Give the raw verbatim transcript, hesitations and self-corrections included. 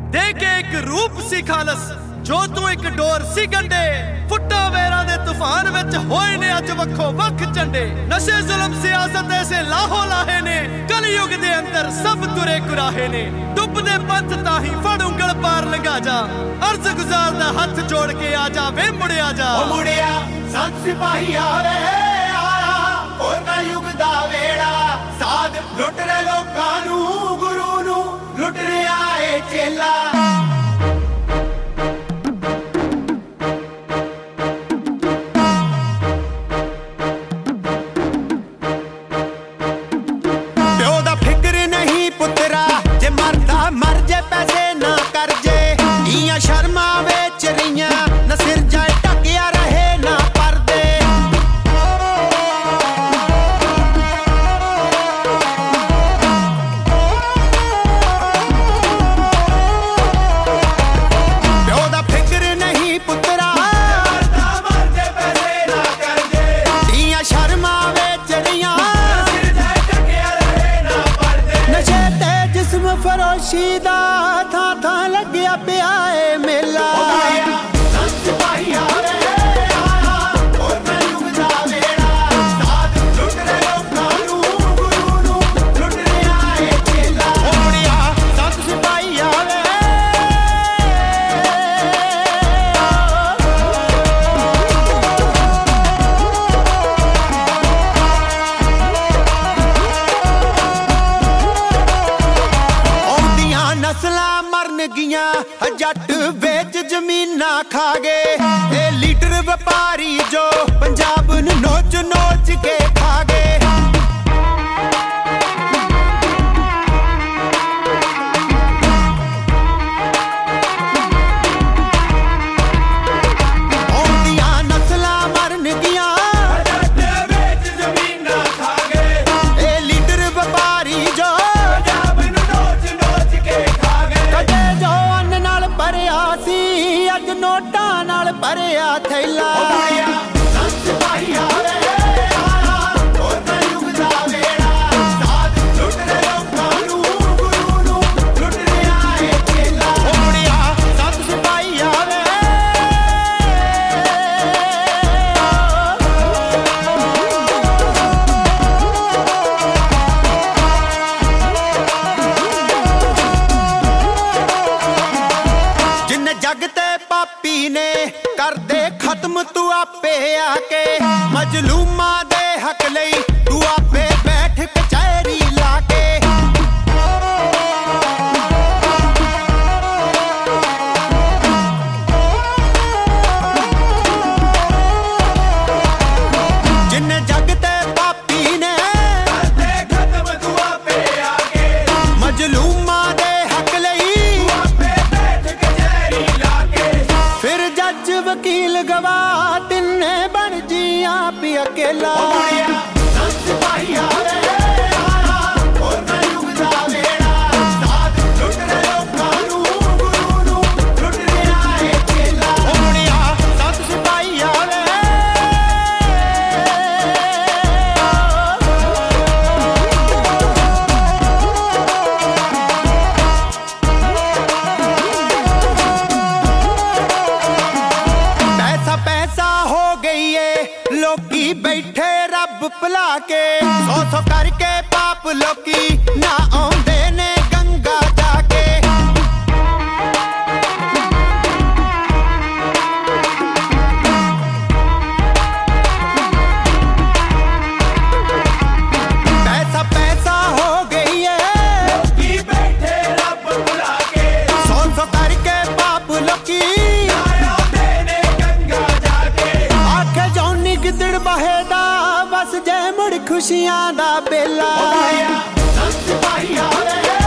दे के एक रूप सी खालस जो तू एक डोर सी गंडे फुट्टा वेरा दे तूफान विच होए ने अज वखो वख झंडे नशे जुल्म सियासत ऐसे लाहो लाहे ने कलयुग दे अंदर सब तुरे कुराहे ने डुबदे पंथ ताही फड़ उंगल पार लंघा जा अर्ज गुजार दा हथ जोड़ के आ जा वे मुड़िया जा ओ मुड़िया संत सिपाही आवे आया और कलयुग दा वेड़ा साध लुट रहे लोकां नू गुरु नू लुट रिया ए चेला फरोशी दा था था लग्या पिया ए मेला संत सिपाही आवे आया और कलयुग दा वेड़ा साध लुट रहे लोकां नू गुरु नू लुट रिया ए चेला ओ मुड़िया संत सिपाही आवे नस्लां मरन गियां जट बेच जमीना खा गए ए लीडर व्यापारी जो पंजाब नू नोच नोच के खा गए नस्लां मरन गियां जट बेच जमीना खा गए ए लीडर व्यापारी जो अज नोटा नाल भरिया थैला संत सिपाही आवे आया और कलयुग दा वेड़ा साध लुट रहे लोकां नू गुरु नू लुट रिया ए चेला ओ मुड़िया संत सिपाही आवे जिन्ने जग ते पापी ने कर दे खत्म तू आपे आके मजलूमा दे हक लई तू आपे बैठ कचहरी लाके जिन्ने जग ते पापी ने कर दे खत्म तू आपे आके मजलूमा दे हक लई वकील गवाह तिन्ने बन जिया पी अकेला संत सिपाही आवे आया और कलयुग दा वेड़ा साध लुट रहे लोकां नू गुरु नू लुट रिया ए चेला ओ मुड़िया संत सिपाही आवे लोकी बैठे रब भुला के सौ सौ करके पाप लोकी ना आउंदे ने गंगा जाके पैसा पैसा हो गई है लोकी बैठे रब भुला के सौ सौ करके पाप लोकी गिदड़ बहेदा बस जय मुड़ खुशियां दा बेला संत सिपाही आवे